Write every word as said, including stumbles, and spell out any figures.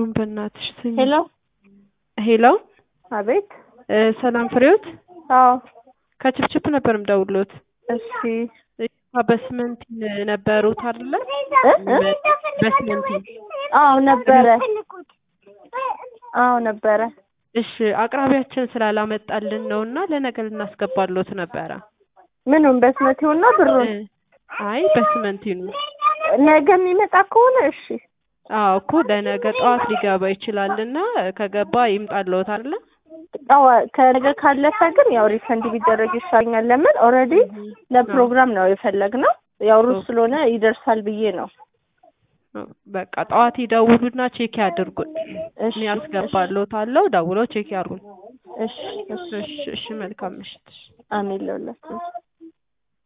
አሁን በእናትሽ ስሚ ሄሎ ሄሎ አቤት ሰላም ፍሬዎት አዎ ከችፕችፕ ነበር የምደውልዎት እሺ በስምንት ነበሩት አይደለ በስምንት አዎ ነበረ አዎ ነበረ እሺ አቅራቢያችን ስላላመጣልን ነውና ለነገ ልናስገባልዎት ነበረ ምኑን በስመት ይሁንና ብሩን አይ በስምንት ይሁን ነገ የሚመጣ ከሆነ እሺ አዎ እኮ ለነገ ጠዋት ሊገባ ይችላልና ከገባ ይምጣልዎት አይደለ አዎ ከነገ ካለፈ ግን ያው ሪፈንድ ቢደረግ ይሻለኛል ለምን ኦሬዲ ለፕሮግራም ነው የፈለግነው ያው ሩስ ስለሆነ ይደርሳል ብዬ ነው በቃ ጠዋት ይደውሉና ቼክ ያድርጉን እሺ ያስገባልዎታለሁ ደውለው ቼክ ያድርጉን እሺ እሺ እሺ መልካም ምሽት አሜን ለሁላችሁ